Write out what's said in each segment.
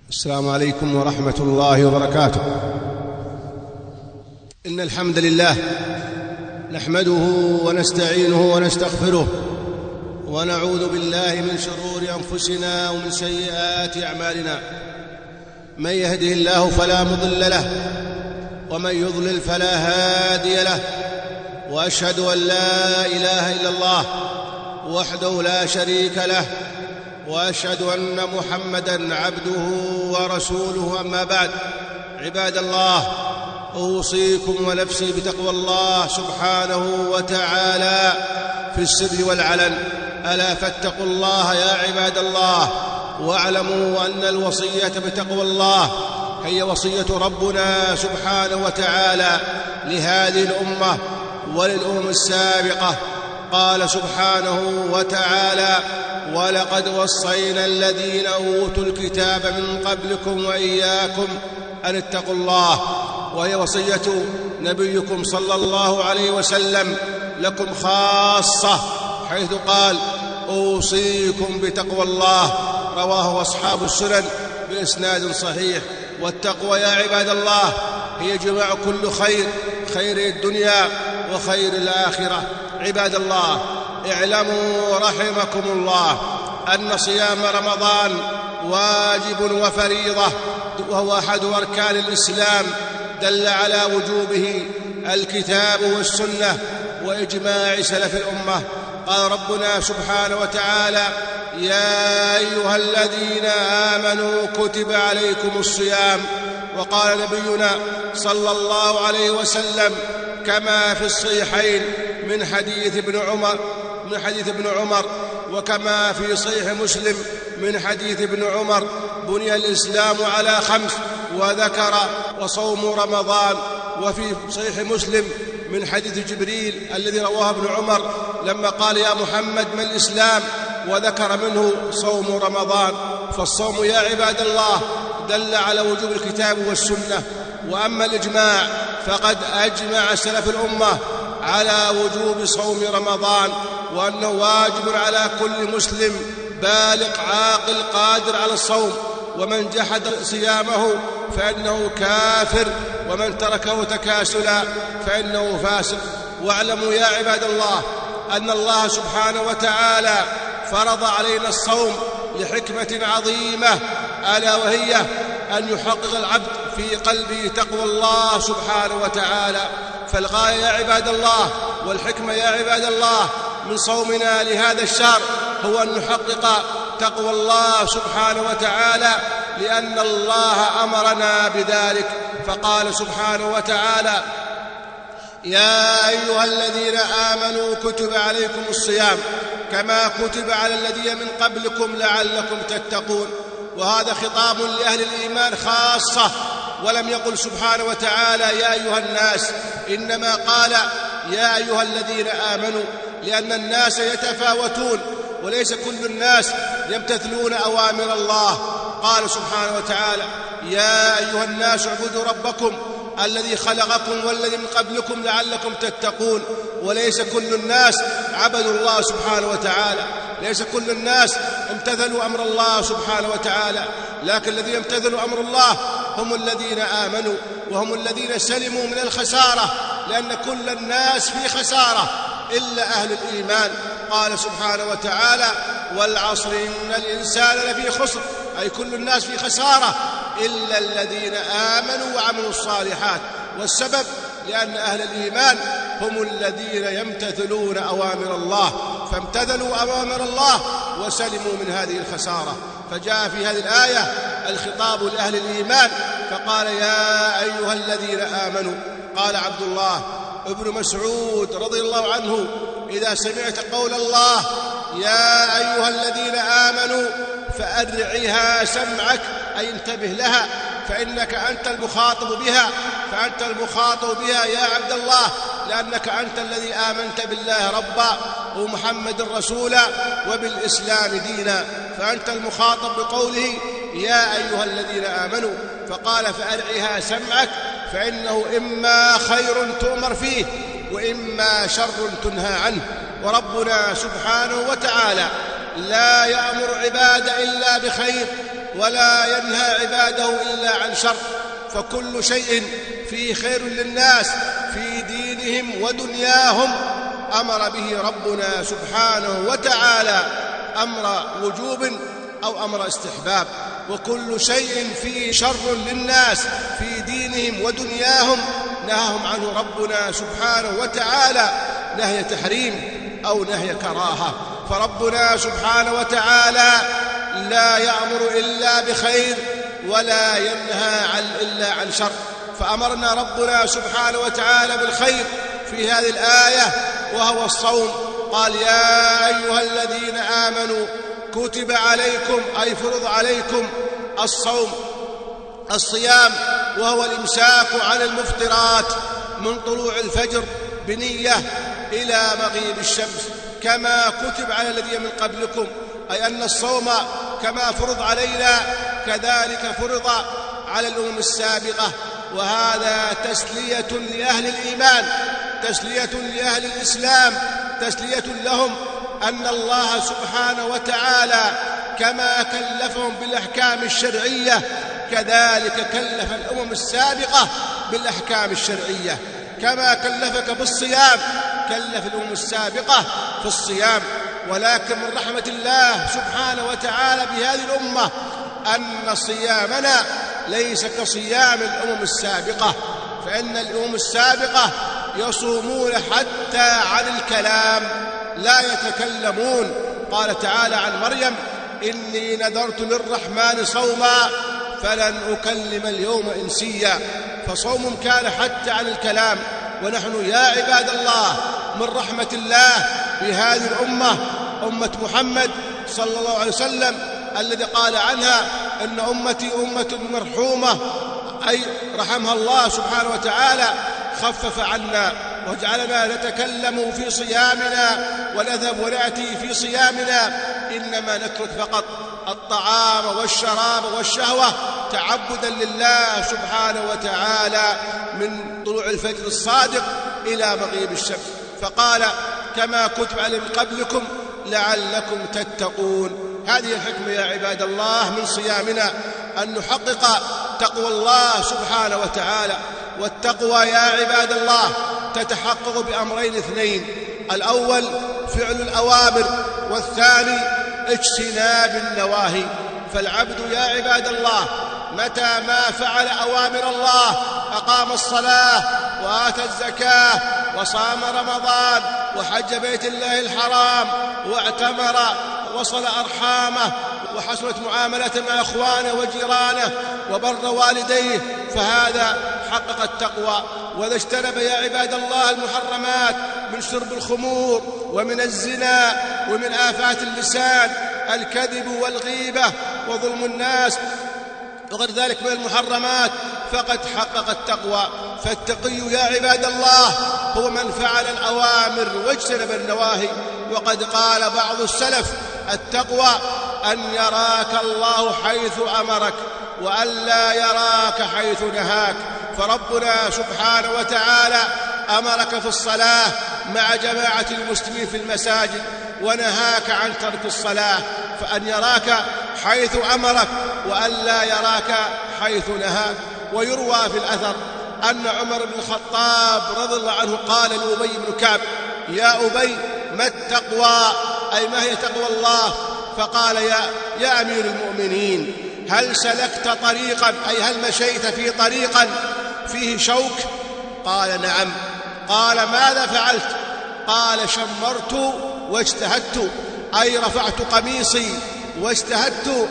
السلام عليكم ورحمة الله وبركاته. إن الحمد لله نحمده ونستعينه ونستغفره ونعوذ بالله من شرور أنفسنا ومن سيئات أعمالنا. من يهده الله فلا مضل له ومن يضلل فلا هادي له، وأشهد أن لا إله إلا الله وحده لا شريك له، وأشهد أن محمدًا عبده ورسوله. أما بعد، عباد الله، أوصيكم ونفسي بتقوى الله سبحانه وتعالى في السر والعلن. ألا فاتقوا الله يا عباد الله، واعلموا أن الوصية بتقوى الله هي وصية ربنا سبحانه وتعالى لهذه الأمة وللأمم السابقة. قال سبحانه وتعالى: ولقد وصينا الذين أوتوا الكتاب من قبلكم وإياكم أن اتقوا الله. وهي وصية نبيكم صلى الله عليه وسلم لكم خاصة، حيث قال: أوصيكم بتقوى الله. رواه أصحاب السنن بإسناد صحيح. والتقوى يا عباد الله هي جماع كل خير، خير الدنيا وخير الآخرة. عباد الله، اعلموا رحمكم الله أن صيام رمضان واجب وفريضة، وهو أحد أركان الإسلام، دل على وجوبه الكتاب والسنة وإجماع سلف الأمة. قال ربنا سبحانه وتعالى: يا أيها الذين آمنوا كتب عليكم الصيام. وقال نبينا صلى الله عليه وسلم كما في الصحيحين من حديث ابن عمر وكما في صحيح مسلم من حديث ابن عمر: بني الإسلام على 5، وذكر وصوم رمضان. وفي صحيح مسلم من حديث جبريل الذي رواه ابن عمر لما قال: يا محمد ما الإسلام؟ وذكر منه صوم رمضان. فالصوم يا عباد الله دل على وجوب الكتاب والسنة. وأما الإجماع فقد أجمع سلف الأمة على وجوب صوم رمضان، وأنه واجب على كل مسلم بالغ عاقل قادر على الصوم، ومن جحد صيامه فإنه كافر، ومن تركه تكاسلا فإنه فاسق. واعلموا يا عباد الله أن الله سبحانه وتعالى فرض علينا الصوم لحكمة عظيمة، ألا وهي أن يحقق العبد في قلبه تقوى الله سبحانه وتعالى. فالغاية يا عباد الله والحكمة يا عباد الله من صومنا لهذا الشهر هو أن نحقق تقوى الله سبحانه وتعالى، لأن الله أمرنا بذلك. فقال سبحانه وتعالى: يا أيها الذين آمنوا كتب عليكم الصيام كما كتب على الذين من قبلكم لعلكم تتقون. وهذا خطاب لأهل الإيمان خاصة، ولم يقل سبحانه وتعالى يا أيها الناس، إنما قال يا أيها الذين آمنوا، لأن الناس يتفاوتون وليس كل الناس يمتثلون أوامر الله. قال سبحانه وتعالى: يا أيها الناس اعبدوا ربكم الذي خلقكم والذي من قبلكم لعلكم تتقون. وليس كل الناس عبدوا الله سبحانه وتعالى، ليس كل الناس امتثلوا أمر الله سبحانه وتعالى، لكن الذين امتثلوا أمر الله هم الذين آمنوا، وهم الذين سلموا من الخسارة، لأن كل الناس في خسارة إلا أهل الإيمان. قال سبحانه وتعالى: والعصر إن الإنسان لفي خسر، أي كل الناس في خسارة إلا الذين آمنوا وعملوا الصالحات. والسبب لأن أهل الإيمان هم الذين يمتثلون أوامر الله، فامتثلوا أوامر الله وسلموا من هذه الخسارة. فجاء في هذه الآية الخطاب لأهل الإيمان، فقال: يا أيها الذين آمنوا. قال عبد الله ابن مسعود رضي الله عنه: إذا سمعت قول الله يا أيها الذين آمنوا فأرعها سمعك، أي انتبه لها، فإنك أنت المخاطب بها، فأنت المخاطب بها يا عبد الله، لأنك أنت الذي آمنت بالله ربا ومحمد رسولا وبالإسلام دينا، فأنت المخاطب بقوله يا أيها الذين آمنوا. فقال: فأرعها سمعك، فإنه إما خير تؤمر فيه وإما شر تنهى عنه. وربنا سبحانه وتعالى لا يأمر عباده إلا بخير، ولا ينهى عباده إلا عن شر، فكل شيء فيه خير للناس في دينهم ودنياهم أمر به ربنا سبحانه وتعالى أمر وجوب أو أمر استحباب، وكل شيء فيه شر للناس في دينهم ودنياهم نهاهم عنه ربنا سبحانه وتعالى نهي تحريم أو نهي كراهة. فربنا سبحانه وتعالى لا يأمر إلا بخير ولا ينهى إلا عن شر، فأمرنا ربنا سبحانه وتعالى بالخير في هذه الآية وهو الصوم. قال: يا أيها الذين آمنوا كتب عليكم، أي فرض عليكم الصيام، وهو الإمساك عن المفطرات من طلوع الفجر بنية إلى مغيب الشمس، كما كتب على الذين من قبلكم، أي أن الصوم كما فرض علينا كذلك فرض على الأمم السابقة. وهذا تسلية لأهل الإيمان، تسلية لأهل الإسلام، تسلية لهم أن الله سبحانه وتعالى كما كلفهم بالأحكام الشرعية كذلك كلف الأمم السابقة بالأحكام الشرعية، كما كلفك بالصيام كلف الأمم السابقة في الصيام. ولكن من رحمة الله سبحانه وتعالى بهذه الأمة أن صيامنا ليس كصيام الأمم السابقة، فإن الأمم السابقة يصومون حتى عن الكلام، لا يتكلمون. قال تعالى عن مريم: إني نذرت للرحمن صوما فلن أكلم اليوم إنسيا. فصوم كان حتى عن الكلام. ونحن يا عباد الله من رحمة الله بهذه الأمة، أمة محمد صلى الله عليه وسلم الذي قال عنها: إن أمتي أمة مرحومة، أي رحمها الله سبحانه وتعالى، خفف عنا وجعلنا نتكلم في صيامنا ونذهب ونأتي في صيامنا، إنما نترك فقط الطعام والشراب والشهوة تعبدا لله سبحانه وتعالى من طلوع الفجر الصادق إلى مغيب الشمس. فقال: كما كتب على من قبلكم لعلكم تتقون. هذه الحكمة يا عباد الله من صيامنا، أن نحقق تقوى الله سبحانه وتعالى. والتقوى يا عباد الله تتحقق بأمرين اثنين: الأول فعل الأوامر، والثاني اجتناب النواهي. فالعبد يا عباد الله متى ما فعل أوامر الله، أقام الصلاة وآتى الزكاة وصام رمضان وحج بيت الله الحرام واعتمر وصل أرحامه وحسنت معاملته مع أخوانه وجيرانه وبر والديه، فهذا حقق التقوى. وإذا اجتنب يا عباد الله المحرمات من شرب الخمور ومن الزنا ومن آفات اللسان الكذب والغيبة وظلم الناس وغير ذلك من المحرمات، فقد حقق التقوى. فالتقي يا عباد الله هو من فعل الأوامر واجتنب النواهي. وقد قال بعض السلف: التقوى أن يراك الله حيث أمرك وأن لا يراك حيث نهاك. فربنا سبحانه وتعالى أمرك في الصلاة مع جماعة المسلمين في المساجد، ونهاك عن ترك الصلاة، فأن يراك حيث أمرك وأن لا يراك حيث نهاك. ويروى في الأثر أن عمر بن الخطاب رضي الله عنه قال لأبي بن كعب: يا أبي، ما التقوى؟ أي ما هي تقوى الله؟ فقال: يا أمير المؤمنين، هل سلكت طريقا، أي هل مشيت في طريقا فيه شوك؟ قال: نعم. قال: ماذا فعلت؟ قال: شمرت واجتهدت، أي رفعت قميصي واجتهدت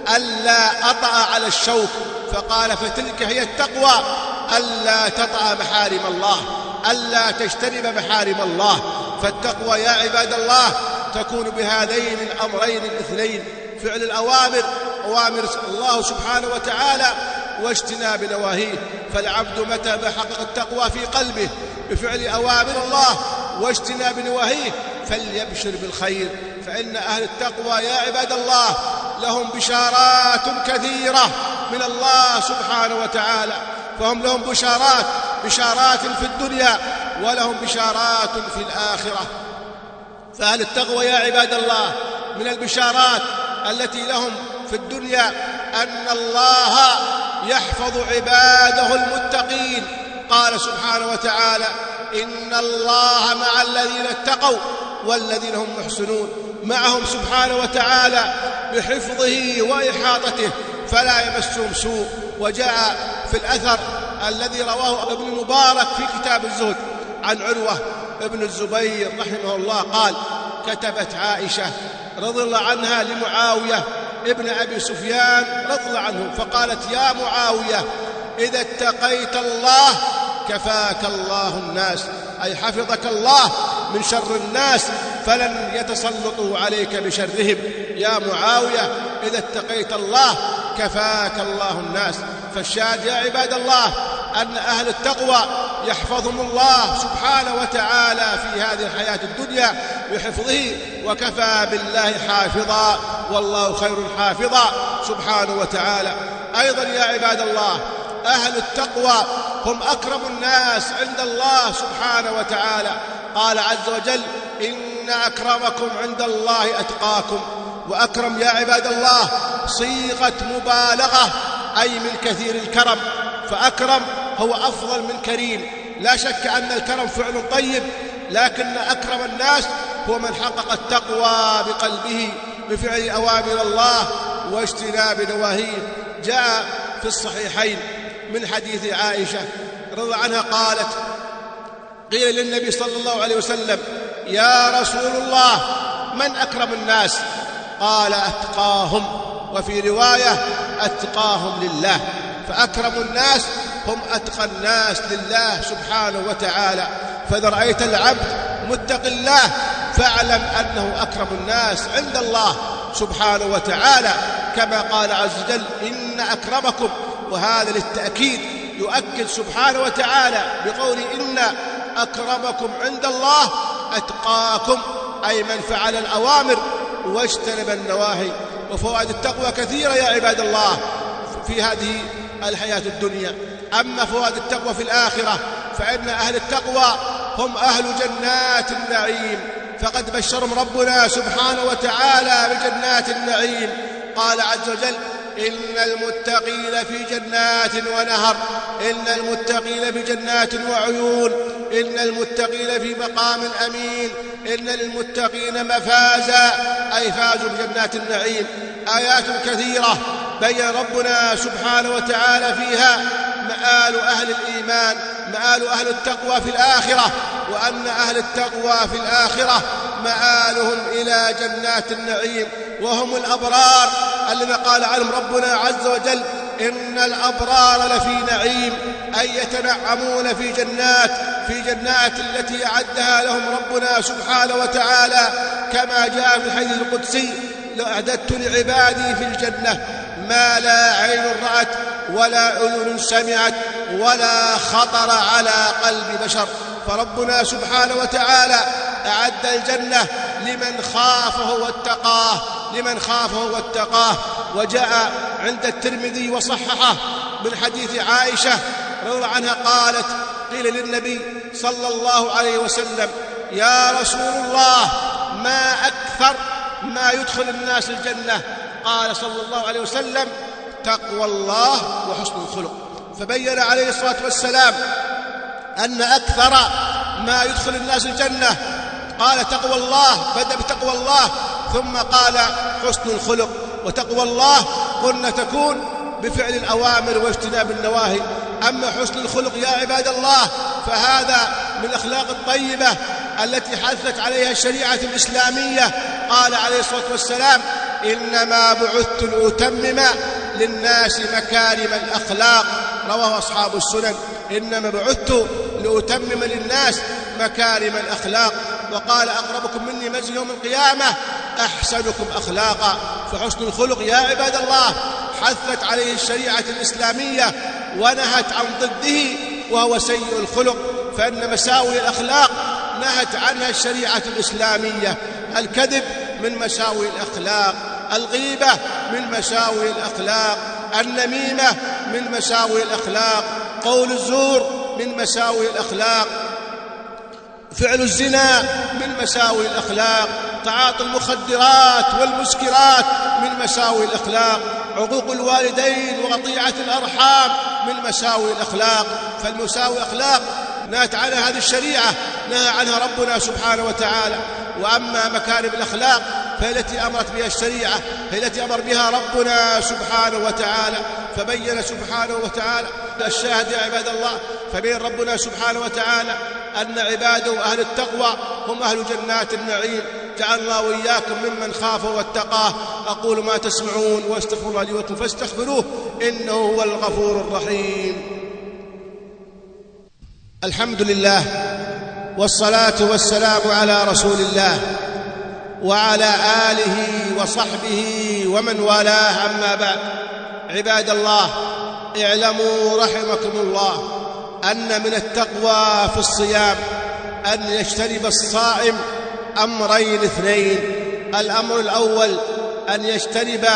ألا أطأ على الشوك. فقال: فتلك هي التقوى، ألا تطأ محارم الله، ألا تجتنب محارم الله. فالتقوى يا عباد الله تكون بهذين الأمرين الاثنين: فعل الأوامر، أوامر الله سبحانه وتعالى، واجتناب نواهيه. فالعبد متى ما حقق التقوى في قلبه بفعل أوامر الله واجتناب نواهيه فليبشر بالخير، فإن أهل التقوى يا عباد الله لهم بشارات كثيرة من الله سبحانه وتعالى. فهم لهم بشارات في الدنيا ولهم بشارات في الآخرة. فأهل التقوى يا عباد الله من البشارات التي لهم في الدنيا أن الله يحفظ عباده المتقين. قال سبحانه وتعالى: إن الله مع الذين اتقوا والذين هم محسنون. معهم سبحانه وتعالى بحفظه وإحاطته فلا يمسهم سوء. وجاء في الأثر الذي رواه ابن المبارك في كتاب الزهد عن عروة ابن الزبير رحمه الله قال: كتبت عائشة رضي الله عنها لمعاوية ابن أبي سفيان رضي الله عنه فقالت: يا معاوية، إذا اتقيت الله كفاك الله الناس، أي حفظك الله من شر الناس فلن يتسلطوا عليك بشرهم. يا معاوية، إذا اتقيت الله كفاك الله الناس. فالشاهد يا عباد الله أن أهل التقوى يحفظهم الله سبحانه وتعالى في هذه الحياة الدنيا بحفظه، وكفى بالله حافظا والله خير حافظا سبحانه وتعالى. أيضا يا عباد الله أهل التقوى هم أكرم الناس عند الله سبحانه وتعالى. قال عز وجل: إن أكرمكم عند الله أتقاكم. وأكرم يا عباد الله صيغة مبالغة، أي من كثير الكرم، فأكرم هو أفضل من كريم. لا شك أن الكرم فعل طيب، لكن أكرم الناس هو من حقق التقوى بقلبه بفعل أوامر الله واجتناب نواهيه. جاء في الصحيحين من حديث عائشة رضي الله عنها قالت: قيل للنبي صلى الله عليه وسلم: يا رسول الله، من أكرم الناس؟ قال: أتقاهم. وفي رواية: أتقاهم لله. فأكرم الناس هم أتقى الناس لله سبحانه وتعالى. فإذا رأيت العبد متق الله فاعلم أنه أكرم الناس عند الله سبحانه وتعالى، كما قال عز وجل: إن أكرمكم. وهذا للتأكيد يؤكد سبحانه وتعالى بقول: إن أكرمكم عند الله أتقاكم، أي من فعل الأوامر واجتنب النواهي. وفوائد التقوى كثيرة يا عباد الله في هذه الحياة الدنيا. أما فوائد التقوى في الآخرة فإن أهل التقوى هم أهل جنات النعيم، فقد بشرهم ربنا سبحانه وتعالى بجنات النعيم. قال عز وجل: إن المتقين في جنات ونهر، إن المتقين في جنات وعيون، إن المتقين في مقام أمين، إن للمتقين مفازا، أي فازوا بجنات النعيم. آيات كثيرة بين ربنا سبحانه وتعالى فيها مآل أهل الإيمان، مآل أهل التقوى في الآخرة، وأن أهل التقوى في الآخرة مآلهم إلى جنات النعيم، وهم الأبرار الذين قال عنهم ربنا عز وجل: إن الأبرار لفي نعيم، أي يتنعمون في جنات التي أعدها لهم ربنا سبحانه وتعالى، كما جاء في الحديث القدسي: أعددت لعبادي في الجنة ما لا عين رأت ولا أذن سمعت ولا خطر على قلب بشر. فربنا سبحانه وتعالى أعد الجنة لمن خافه واتقاه، لمن خافه واتقاه. وجاء عند الترمذي وصححه من حديث عائشة رضي الله عنها قالت: قيل للنبي صلى الله عليه وسلم: يا رسول الله، ما أكثر ما يدخل الناس الجنة؟ قال صلى الله عليه وسلم: تقوى الله وحسن الخلق. فبين عليه الصلاة والسلام أن أكثر ما يدخل الناس الجنة قال تقوى الله، بدأ بتقوى الله ثم قال حسن الخلق. وتقوى الله قلنا تكون بفعل الأوامر واجتناب النواهي. أما حسن الخلق يا عباد الله فهذا من الأخلاق الطيبة التي حثت عليها الشريعة الإسلامية. قال عليه الصلاة والسلام: إنما بعثت لأتمم للناس مكارم الأخلاق، رواه أصحاب السنن. إنما بعثت لأتمم للناس مكارم الأخلاق. وقال: أقربكم مني مجلس يوم القيامة أحسنكم أخلاقا. فحسن الخلق يا عباد الله حثت عليه الشريعة الإسلامية ونهت عن ضده وهو سيء الخلق، فإن مساوي الأخلاق نهت عنها الشريعة الإسلامية. الكذب من مساوي الأخلاق، الغيبة من مساوي الأخلاق، النميمة من مساوي الأخلاق، قول الزور من مساوي الأخلاق، فعل الزنا من مساوي الأخلاق، تعاطي المخدرات والمسكرات من مساوي الأخلاق. عقوق الوالدين وقطيعة الأرحام من مساوي الأخلاق. فالمساوي الأخلاق نهت عنها هذه الشريعة، نهى عنها ربنا سبحانه وتعالى. وأما مكارم الأخلاق فهي التي أمرت بها الشريعة، هي التي أمر بها ربنا سبحانه وتعالى. فبين سبحانه وتعالى الشاهد يا عباد الله، فبين ربنا سبحانه وتعالى أن عباده أهل التقوى هم أهل جنات النعيم. جعل الله وإياكم ممن خاف واتقاه. أقول ما تسمعون واستغفر الله لي ولكم فاستغفروه إنه هو الغفور الرحيم. الحمد لله والصلاة والسلام على رسول الله وعلى آله وصحبه ومن والاه، أما بعد. عباد الله، اعلموا رحمكم الله أن من التقوى في الصيام أن يجتنب الصائم أمرين اثنين. الأمر الأول أن يجتنب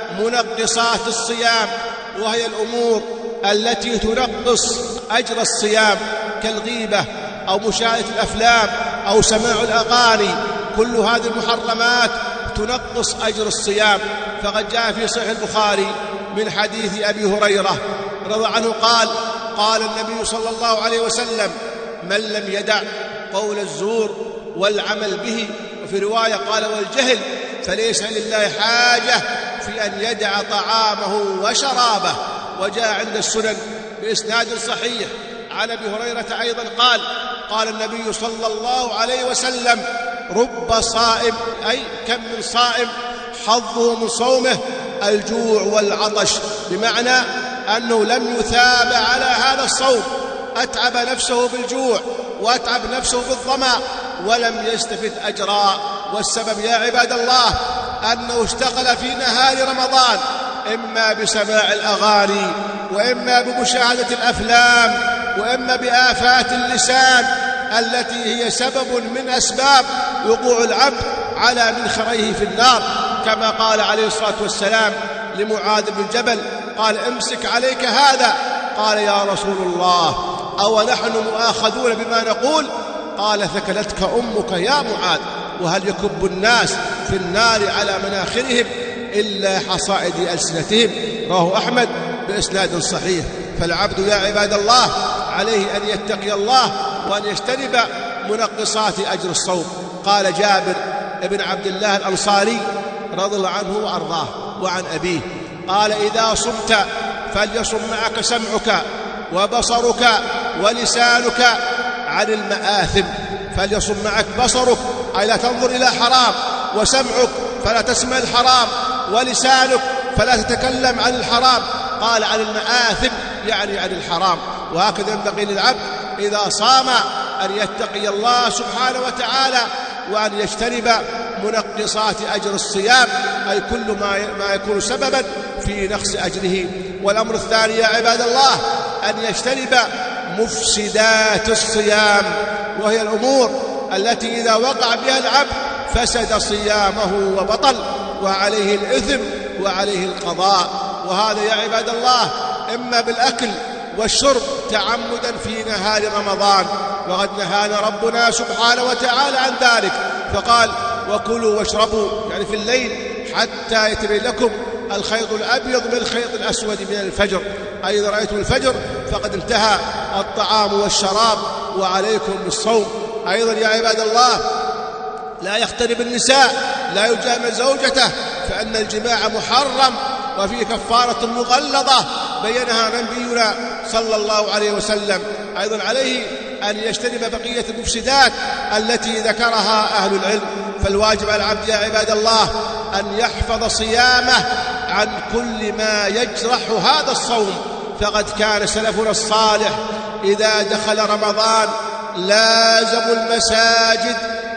منقصات الصيام، وهي الأمور التي تنقص أجر الصيام كالغيبة أو مشاهدة الأفلام أو سماع الأغاني. كل هذه المحرمات تنقص أجر الصيام. فقد جاء في صحيح البخاري من حديث أبي هريرة رضي عنه قال: قال النبي صلى الله عليه وسلم: من لم يدع قول الزور والعمل به، وفي رواية قال: والجهل، فليس لله حاجة في أن يدع طعامه وشرابه. وجاء عند السنن بإسناد صحيح عن أبي هريرة أيضا قال: قال النبي صلى الله عليه وسلم: رب صائم، أي كم من صائم حظه من صومه الجوع والعطش، بمعنى أنه لم يثاب على هذا الصوم، أتعب نفسه بالجوع وأتعب نفسه بالظمأ ولم يستفد أجرا. والسبب يا عباد الله أنه اشتغل في نهار رمضان إما بسماع الأغاني، وإما بمشاهدة الأفلام، وإما بآفات اللسان التي هي سبب من أسباب وقوع العبد على منخريه في النار، كما قال عليه الصلاة والسلام لمعاذ بن جبل: قال: امسك عليك هذا. قال: يا رسول الله، أو نحن مؤاخذون بما نقول؟ قال: ثكلتك أمك يا معاذ. وهل يكب الناس في النار على مناخرهم إلا حصائد ألسنتهم؟ رواه أحمد بإسناد صحيح. فالعبد يا عباد الله عليه أن يتقي الله وأن يجتنب منقصات أجر الصوم. قال جابر بن عبد الله الأنصاري رضي الله عنه وأرضاه وعن أبيه قال: إذا صمت فليصم معك سمعك وبصرك ولسانك عن المآثم. فليصم معك بصرك، أي لا تنظر إلى حرام، وسمعك فلا تسمع الحرام، ولسانك فلا تتكلم عن الحرام. قال: عن المآثم يعني عن الحرام. وهكذا ينبغي للعبد إذا صام أن يتقي الله سبحانه وتعالى وأن يجتنب منقصات أجر الصيام، أي كل ما يكون سببا في نقص أجره. والأمر الثاني يا عباد الله أن يجتنب مفسدات الصيام، وهي الأمور التي إذا وقع بها العبد فسد صيامه وبطل، وعليه الإثم وعليه القضاء. وهذا يا عباد الله إما بالأكل والشرب تعمدا في نهار رمضان، وقد نهانا ربنا سبحانه وتعالى عن ذلك، فقال: وكلوا واشربوا، يعني في الليل، حتى يتبين لكم الخيط الأبيض من الخيط الأسود من الفجر. أي إذا رأيتم الفجر فقد انتهى الطعام والشراب وعليكم بالصوم. أيضا يا عباد الله لا يختلف النساء، لا يجامع زوجته، فأن الجماع محرم وفيه كفارة مغلظة بينها نبينا صلى الله عليه وسلم. أيضا عليه أن يجتنب بقية المفسدات التي ذكرها أهل العلم. فالواجب على العبد يا عباد الله أن يحفظ صيامه عن كل ما يجرح هذا الصوم. فقد كان سلفنا الصالح إذا دخل رمضان لازموا المساجد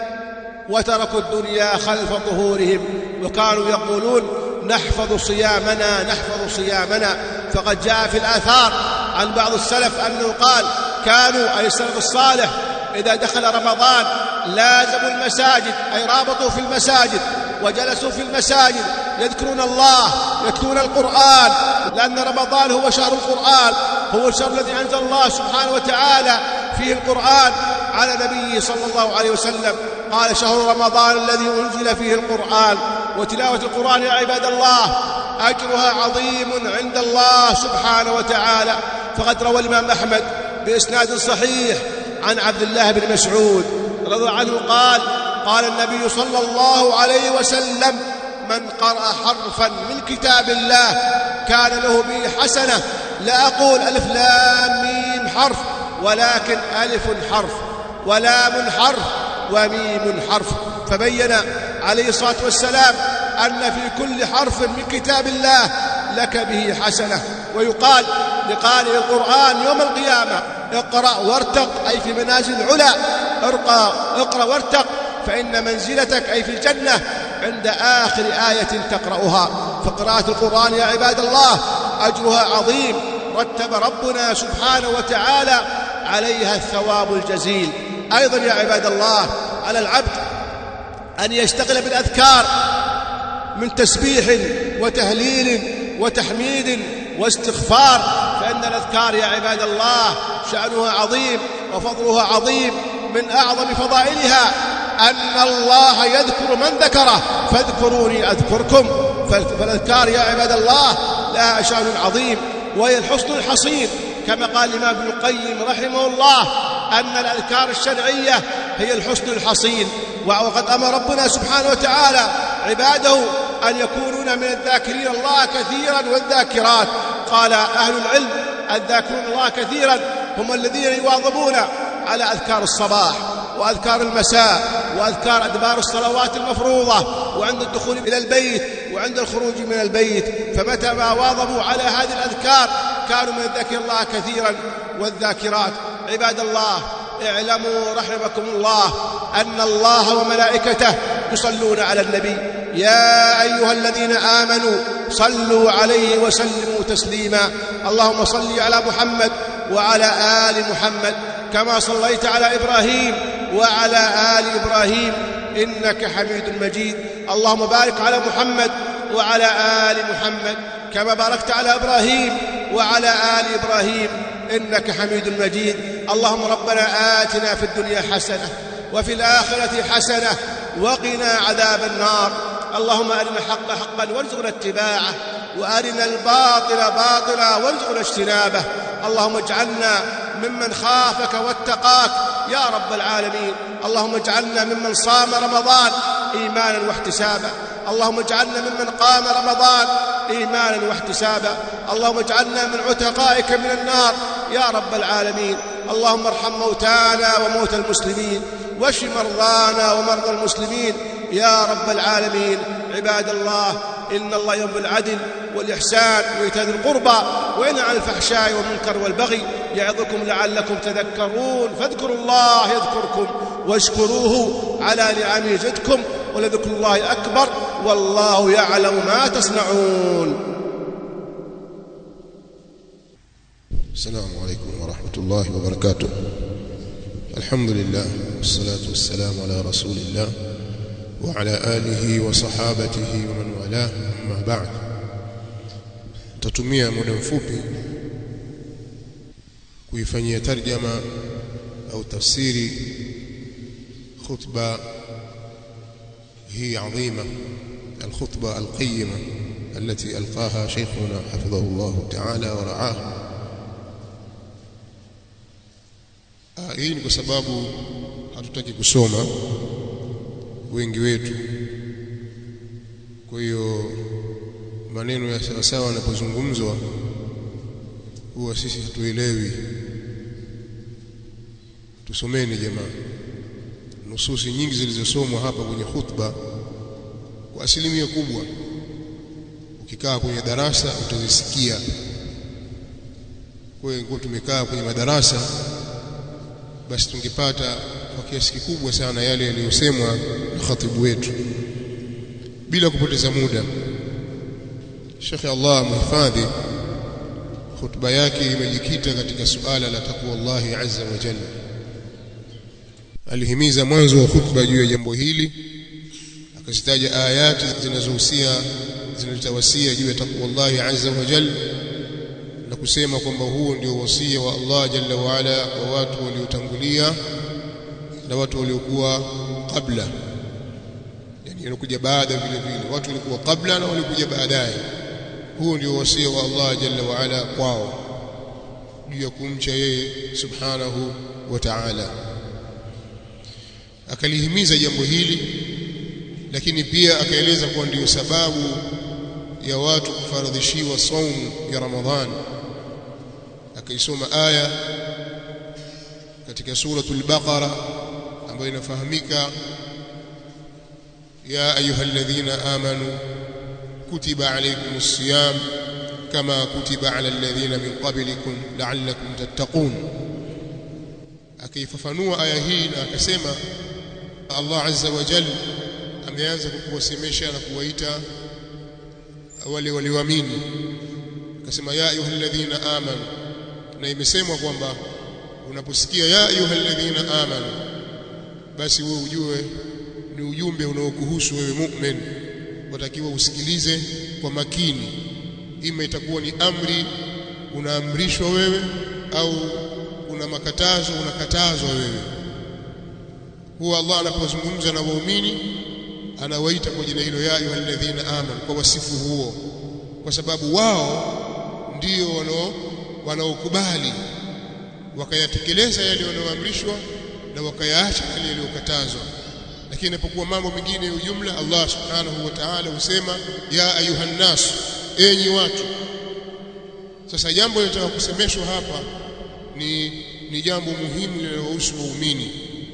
وتركوا الدنيا خلف ظهورهم، وكانوا يقولون: نحفظ صيامنا نحفظ صيامنا. فقد جاء في الآثار عن بعض السلف أنه قال: كانوا، أي السلف الصالح، إذا دخل رمضان لازموا المساجد، أي رابطوا في المساجد وجلسوا في المساجد يذكرون الله، يتلون القرآن، لأن رمضان هو شهر القرآن، هو الشهر الذي أنزل الله سبحانه وتعالى فيه القرآن على نبيه صلى الله عليه وسلم. قال: شهر رمضان الذي أنزل فيه القرآن وتلاوة القرآن يا عباد الله أجرها عظيم عند الله سبحانه وتعالى. فقد روى الإمام أحمد بإسناد صحيح عن عبد الله بن مسعود رضي الله عنه قال النبي صلى الله عليه وسلم: من قرأ حرفا من كتاب الله كان له به حسنة. لا أقول ألف لام ميم حرف، ولكن ألف حرف ولام حرف وميم حرف. فبين عليه الصلاة والسلام أن في كل حرف من كتاب الله لك به حسنة. ويقال لقارئ القرآن يوم القيامة: اقرأ وارتق، أي في منازل العلا، اقرأ وارتق، فإن منزلتك أي في الجنة عند آخر آية تقرأها. فقراءة القرآن يا عباد الله أجرها عظيم، رتب ربنا سبحانه وتعالى عليها الثواب الجزيل. أيضا يا عباد الله على العبد أن يشتغل بالأذكار من تسبيح وتهليل وتحميد واستغفار، فإن الأذكار يا عباد الله شأنها عظيم وفضلها عظيم. من أعظم فضائلها أن الله يذكر من ذكره: فاذكروني أذكركم. فالأذكار يا عباد الله لها شأن عظيم، وهي الحصن الحصين، كما قال الإمام ابن القيم رحمه الله أن الأذكار الشرعية هي الحصن الحصين. وقد أمر ربنا سبحانه وتعالى عباده أن يكونون من الذاكرين الله كثيرا والذاكرات. قال أهل العلم: الذاكرون الله كثيرا هم الذين يواظبون على أذكار الصباح وأذكار المساء وأذكار أدبار الصلوات المفروضة، وعند الدخول إلى البيت وعند الخروج من البيت. فمتى ما واظبوا على هذه الأذكار كانوا من الذاكرين الله كثيرا والذاكرات. عباد الله اعلموا رحمكم الله أن الله وملائكته يصلون على النبي: يا أيها الذين آمنوا صلوا عليه وسلموا تسليما. اللهم صل على محمد وعلى آل محمد كما صليت على إبراهيم وعلى آل إبراهيم إنك حميد مجيد. اللهم بارك على محمد وعلى آل محمد كما باركت على إبراهيم وعلى آل إبراهيم إنك حميد مجيد. اللهم ربنا آتنا في الدنيا حسنة وفي الآخرة حسنة وقنا عذاب النار. اللهم أرنا الحق حقا وارزقنا اتباعه، وأرنا الباطل باطلا وارزقنا اجتنابه. اللهم اجعلنا ممن خافك واتقاك يا رب العالمين. اللهم اجعلنا ممن صام رمضان إيمانا واحتسابا. اللهم اجعلنا ممن قام رمضان إيمانا واحتسابا. اللهم اجعلنا من عتقائك من النار يا رب العالمين. اللهم ارحم موتانا وموتى المسلمين، واشف مرضانا ومرضى المسلمين يا رب العالمين. عباد الله إن الله يأمر بالعدل والإحسان وإيتاء ذي القربى وينهى عن الفحشاء والمنكر والبغي يعظكم لعلكم تذكرون. فاذكروا الله يذكركم واشكروه على نعمه يزدكم ولذكر الله أكبر والله يعلم ما تصنعون. السلام عليكم ورحمة الله وبركاته. الحمد لله والصلاة والسلام على رسول الله وعلى آله وصحابته ومن والاه، أما بعد. تتمية muda mfupi kuifanyia tarjama au tafsiri khutba هي عظيمة، الخطبة القيمة التي ألقاها شيخنا حفظه الله تعالى ورعاه. Hii ni kwa sababu hatutaki kusoma wengi wetu, kwa hiyo maneno ya sawa sawa yanapozungumzwa huwa sisi hatuelewi. Tusomeni jamaa, nususi nyingi zilizosomwa hapa kwenye khutba kwa asilimia kubwa ukikaa kwenye darasa utazisikia. Kwa hiyo tumekaa kwenye madarasa, basi tungepata kwa kiasi kikubwa sana yale yaliyosemwa na khatibu wetu. Bila kupoteza muda, Sheikh Allah muhifadhi, khutba yake imejikita katika suala la takwa Allah azza wa jalla. Alihimiza mwanzo wa khutba juu ya jambo hili, akazitaja ayati zinazotawasia juu ya takwa Allah azza wa jalla, na kusema kwamba huo ndio wasia wa Allah jalla wa ala kwa watu waliotangulia na watu waliokuwa kabla. yani yanakuja baada vile vile, watu walikuwa kabla na walikuja baadaye. Huo ndio wasia wa Allah jalla wa ala kwao juu ya kumcha yeye subhanahu wa ta'ala. Akalihimiza jambo hili, lakini pia akaeleza kuwa ndio sababu ya watu kufaradhishiwa saumu ya Ramadhan. Akaisoma aya katika suratul Baqara ambayo inafahamika, ya ayyuhalladhina amanu kutiba alaykumus siyam kama kutiba ala alladhina min qablikum la'allakum tattaqun. Akaifafanua aya hii na akasema Allah azza wa jalla ameanza kukuwasemesha na kuwaita wale walioamini, akasema ya ayyuhalladhina amanu, na imesemwa kwamba unaposikia ya ayyuhalladhina amanu basi wewe ujue ni ujumbe unaokuhusu wewe mu'min, watakiwa usikilize kwa makini. Ima itakuwa ni amri unaamrishwa wewe, au una makatazo unakatazwa wewe. Huwa Allah anapozungumza na waumini anawaita kwa jina hilo, ya ayyuhalladhina amanu, kwa wasifu huo, kwa sababu wao ndio wanaokubali wakayatekeleza yale wanaoamrishwa na wakayaacha yale yaliyokatazwa. Lakini inapokuwa mambo mengine ya ujumla, Allah subhanahu wa ta'ala husema ya ayuhan nas, enyi watu. Sasa jambo linataka kusemeshwa hapa ni jambo muhimu linalohusu waumini.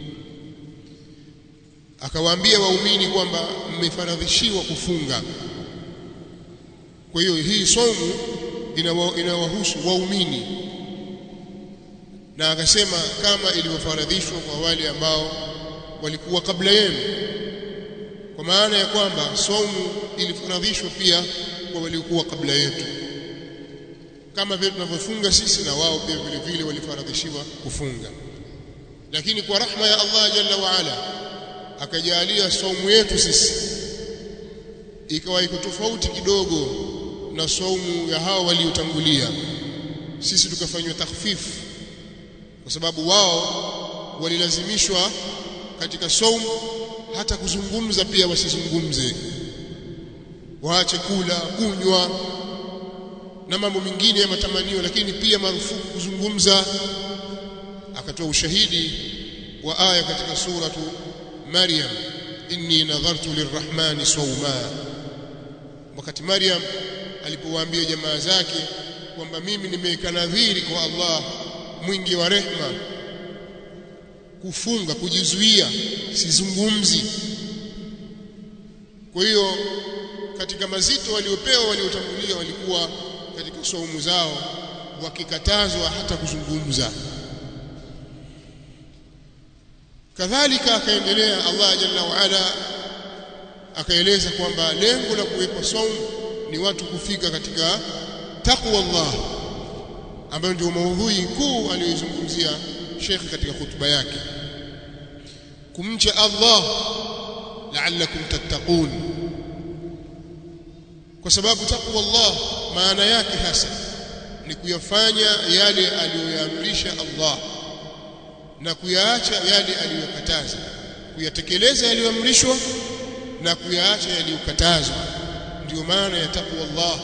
Akawaambia waumini kwamba mmefaradhishiwa kufunga. Kwa hiyo hii somo inawahusu waumini, na akasema kama ilivyofaradhishwa kwa wale ambao walikuwa kabla yenu, kwa maana ya kwamba somo ilifaradhishwa pia kwa waliokuwa kabla yetu. Kama vile tunavyofunga sisi, na wao pia vile vile walifaradhishiwa kufunga. Lakini kwa rahma ya Allah jalla wa ala akajalia saumu yetu sisi ikawa iko tofauti kidogo na saumu ya hao waliotangulia. Sisi tukafanywa takhfifu, kwa sababu wao walilazimishwa katika saumu hata kuzungumza pia wasizungumze, waache kula, kunywa na mambo mengine ya matamanio, lakini pia marufuku kuzungumza. Akatoa ushahidi wa aya katika suratu Maryam, inni nadhartu lirrahmani sawma. Wakati Maryam alipowaambia jamaa zake kwamba mimi nimeweka nadhiri kwa Allah mwingi wa rehma kufunga, kujizuia, sizungumzi. Kwa hiyo katika mazito waliopewa waliotangulia walikuwa katika saumu zao wakikatazwa hata kuzungumza. Kadhalika akaendelea Allah jalla wa ala akaeleza kwamba lengo la kuwekwa saumu ni watu kufika katika taqwa Allah, ambayo ndio maudhui kuu aliyozungumzia Sheikh katika hutuba yake, kumcha Allah la'allakum tattaqun. Kwa sababu taqwa Allah maana yake hasa ni kuyafanya yale aliyoyaamrisha Allah na kuyaacha yale aliyokataza, kuyatekeleza yaliyoamrishwa na kuyaacha yaliyokatazwa. Ndio maana ya taqwa Allah,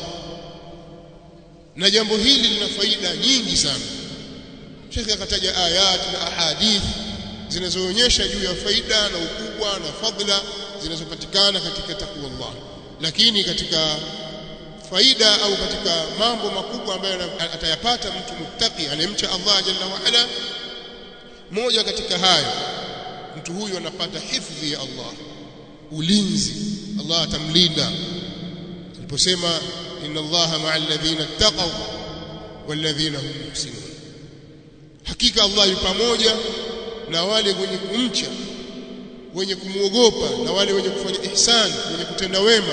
na jambo hili lina faida nyingi sana. Sheikh akataja ayat na ahadith zinazoonyesha juu ya faida na ukubwa na fadhila zinazopatikana katika taqwa Allah. Lakini katika faida au katika mambo makubwa ambayo atayapata mtu muttaqi anemcha Allah jalla wa ala, moja katika hayo, mtu huyu anapata hifdhi ya Allah, ulinzi. Allah atamlinda aliposema inna Allaha ma'al ladhina ittaqaw wal ladhina hum muhsinun. Hakika Allah yupo pamoja na wale wenye kumcha, wenye kumuogopa, na wale wenye kufanya ihsan, wenye kutenda wema.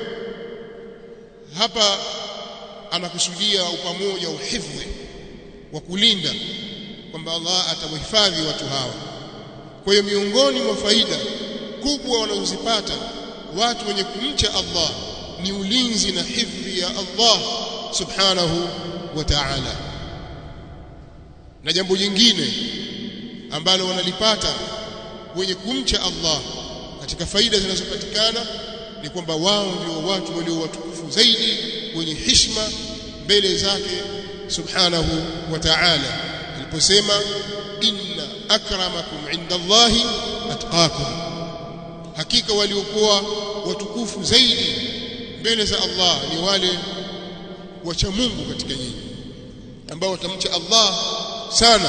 Hapa anakusudia upamoja, uhifadhi wa kulinda, kwamba Allah atawahifadhi watu hawa. Kwa hiyo miongoni mwa faida kubwa wanazozipata watu wenye kumcha Allah ni ulinzi na hifadhi ya Allah subhanahu wa ta'ala. Na jambo jingine ambalo wanalipata wenye kumcha Allah katika faida zinazopatikana ni kwamba wao ndio watu walio watukufu zaidi wenye heshima mbele zake subhanahu wa ta'ala aliposema inna akramakum indallahi atqakum hakika waliokuwa watukufu zaidi mbele za Allah ni wale wacha Mungu katika nyinyi ambao watamcha Allah sana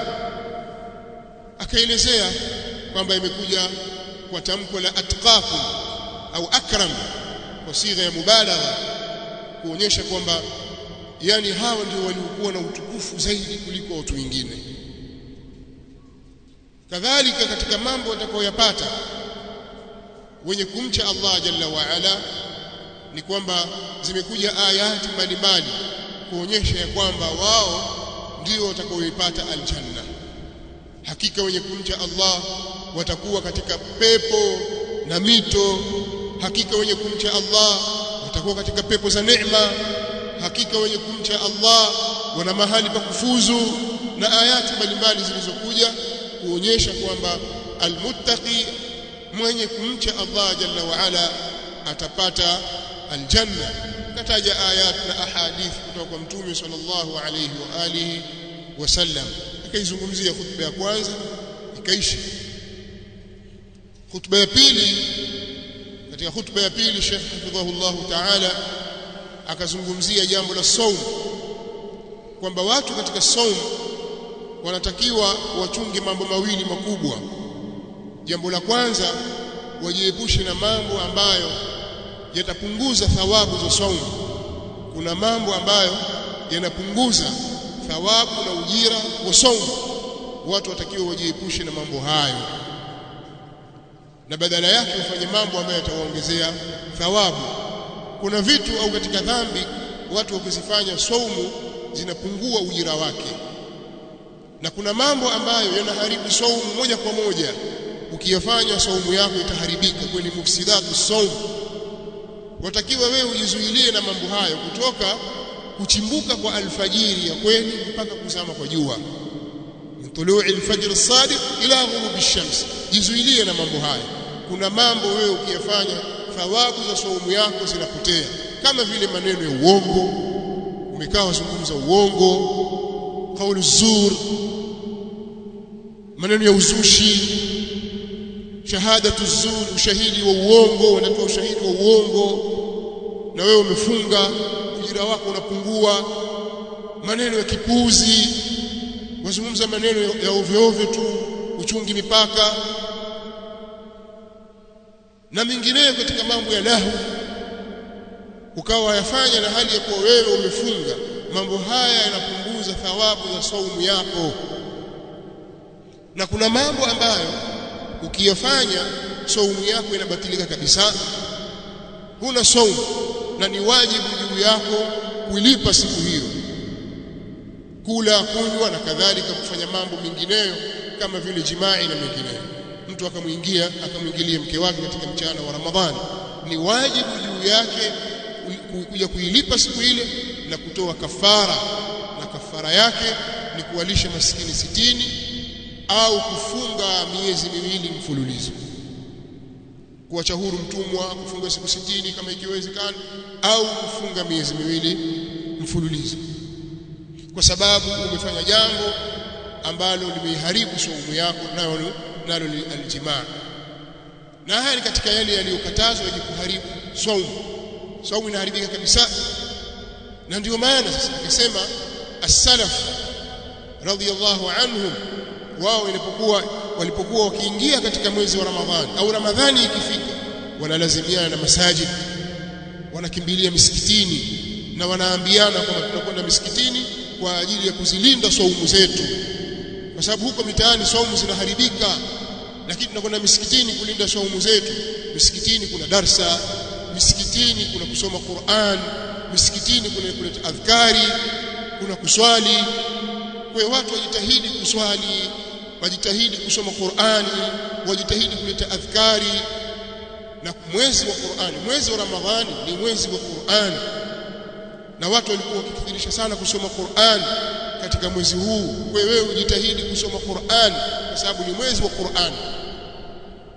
akaelezea kwamba imekuja kwa tamko la atqakum au akram kwa sigha ya mubalagha kuonyesha kwamba yani hawa ndio waliokuwa na utukufu zaidi kuliko watu wengine. Kadhalika katika mambo watakayoyapata wenye kumcha Allah jalla wa ala ni kwamba zimekuja ayati mbalimbali kuonyesha ya kwamba wao ndio watakaoipata aljanna. Hakika wenye kumcha Allah watakuwa katika pepo na mito. Hakika wenye kumcha Allah watakuwa katika pepo za neema. Hakika wenye kumcha Allah wana mahali pa kufuzu, na ayati mbalimbali zilizokuja kuonyesha kwamba almuttaqi mwenye kumcha Allah jalla wa ala atapata aljanna. Kataja ayat na ahadith kutoka kwa Mtume sallallahu alayhi wa alihi wasallam. Akaizungumzia khutba ya kwanza ikaishi. Khutba ya pili, katika khutba ya pili Sheikh hafidhahullah ta'ala akazungumzia jambo la saum, kwamba watu katika saum wanatakiwa wachunge mambo mawili makubwa. Jambo la kwanza, wajiepushe na mambo ambayo yatapunguza thawabu za saum. Kuna mambo ambayo yanapunguza thawabu na ujira wa saum. Watu watakiwa wajiepushe na mambo hayo, na badala yake wafanye mambo ambayo yatawaongezea thawabu. Kuna vitu au katika dhambi watu wakizifanya saumu zinapungua ujira wake, na kuna mambo ambayo yanaharibu saumu moja kwa moja. Ukiyafanya saumu yako itaharibika, kwani mufsidatu saum. Watakiwa wewe ujizuilie na mambo hayo, kutoka kuchimbuka kwa alfajiri ya kweli mpaka kuzama kwa jua, min tulu'i alfajr as-sadiq ila ghurubi ash-shams. Jizuilie na mambo hayo. Kuna mambo wewe ukiyafanya thawabu za saumu yako zinapotea, kama vile maneno ya uongo, umekaa wazungumza uongo, kauli zur, maneno ya uzushi, shahadatu zur, ushahidi wa uongo, wanatoa ushahidi wa uongo na wewe umefunga, ujira wako unapungua. Maneno ya kipuzi, wazungumza maneno ya ovyo ovyo tu, uchungi mipaka na mengineyo katika mambo ya lahu, ukawa yafanya na hali ya kuwa wewe umefunga. Mambo haya yanapunguza thawabu za saumu yako. Na kuna mambo ambayo ukiyafanya saumu yako inabatilika kabisa, huna saumu na ni wajibu juu yako kulipa siku hiyo, kula, kunywa na kadhalika, kufanya mambo mengineyo kama vile jimai na mengineyo. Mtu akamwingilia mke wake katika mchana wa Ramadhani, ni wajibu juu yake kuja kuilipa siku ile na kutoa kafara, na kafara yake ni kuwalisha maskini 60 au kufunga miezi miwili mfululizo, kuacha huru mtumwa, kufunga siku 60 kama ikiwezekana, au kufunga miezi miwili mfululizo, kwa sababu umefanya jambo ambalo limeharibu saumu yako, nalo ni aljimaa. Na haya ni katika yale yaliyokatazwa ili kuharibu saumu. Saumu inaharibika kabisa. Na ndio maana sasa akasema as-salaf radhiyallahu anhum, wao walipokuwa wakiingia katika mwezi wa Ramadhani au Ramadhani ikifika, wanalazimiana na masajid, wanakimbilia misikitini na wanaambiana kwamba tunakwenda misikitini kwa ajili ya kuzilinda saumu zetu, kwa sababu huko mitaani saumu zinaharibika, lakini tunakwenda misikitini kulinda saumu zetu. Misikitini kuna darsa, misikitini kuna kusoma Qur'an, misikitini kuna kuleta adhkari, kuna kuswali. Kwa hiyo watu wajitahidi kuswali, wajitahidi kusoma Qur'ani, wajitahidi kuleta adhkari. Na mwezi wa Qur'ani, mwezi wa Ramadhani ni mwezi wa Qur'ani, na watu walikuwa wakikithirisha sana kusoma Qur'an katika mwezi huu. Kwa hiyo wewe ujitahidi kusoma Qur'an kwa sababu ni mwezi wa Qur'an.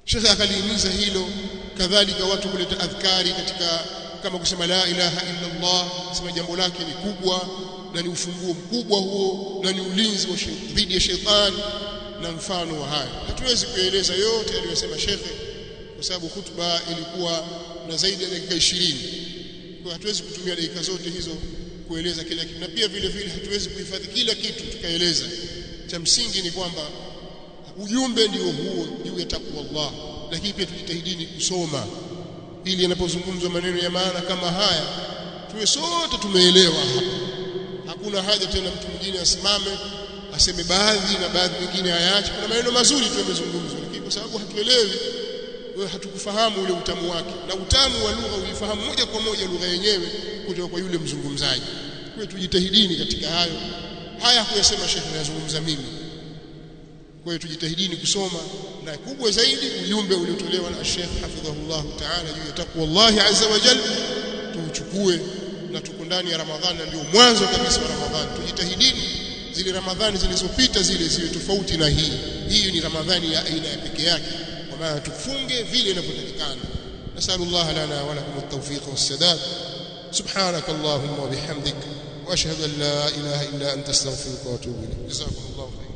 Sheikh akalihimiza hilo, kadhalika watu kuleta adhkari katika kama kusema la ilaha illa Allah, sema jambo lake ni kubwa na ni ufunguo mkubwa huo na ni ulinzi wa dhidi ya shetani na mfano wa hayo. Hatuwezi kueleza yote aliyosema Sheikh kwa sababu hutuba ilikuwa na zaidi ya dakika 20. Kwa hatuwezi kutumia dakika zote hizo kueleza kila kitu, na pia vile vile hatuwezi kuhifadhi kila kitu tukaeleza. Cha msingi ni kwamba ujumbe ndio huo juu ya takwa Allah, lakini pia tujitahidini kusoma ili yanapozungumzwa maneno ya maana kama haya tuwe sote tumeelewa hapa. Hakuna haja tena mtu mwingine asimame aseme baadhi na baadhi nyingine hayaache. Kuna maneno mazuri tu yamezungumzwa, lakini kwa sababu hatuelewi, wewe hatukufahamu ule utamu wake, na utamu wa lugha uifahamu moja kwa moja lugha yenyewe kutoka kwa yule mzungumzaji. Kwa hiyo tujitahidini katika hayo. Haya kuyasema Sheikh anazungumza mimi. Kwa hiyo tujitahidini kusoma, na kubwa zaidi ujumbe uliotolewa na Sheikh hafidhahullah ta'ala juu ya takwa Allah azza wa jalla tuchukue, na tuko ndani ya Ramadhani, ndio mwanzo kabisa wa Ramadhani. Tujitahidini zile Ramadhani zilizopita zile ziwe tofauti na hii. Hii ni Ramadhani ya aina ya pekee yake, kwa maana tufunge vile inavyotakikana. Nasallallahu lana wa lakum at-tawfiq was-sadad. Subhanakallahumma wa bihamdik wa ashhadu an la ilaha illa anta astaghfiruka wa atubu ilayk. Jazakumullahu khairan.